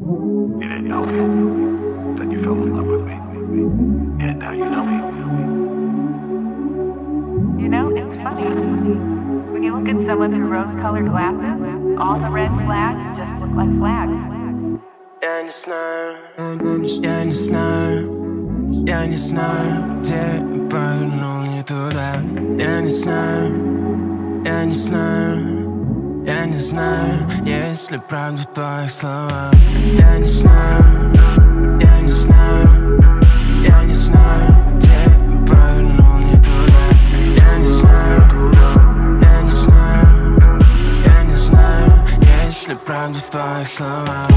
You didn't know me. Then you fell in love with me. And now you know me. You know, it's funny. When you look at someone through rose-colored glasses, all the red flags just look like flags. Я не знаю, где повернул не туда. Я не знаю, есть ли правда в твоих словах. Я не знаю, где повернул не туда. Я не знаю, есть ли правда в твоих словах.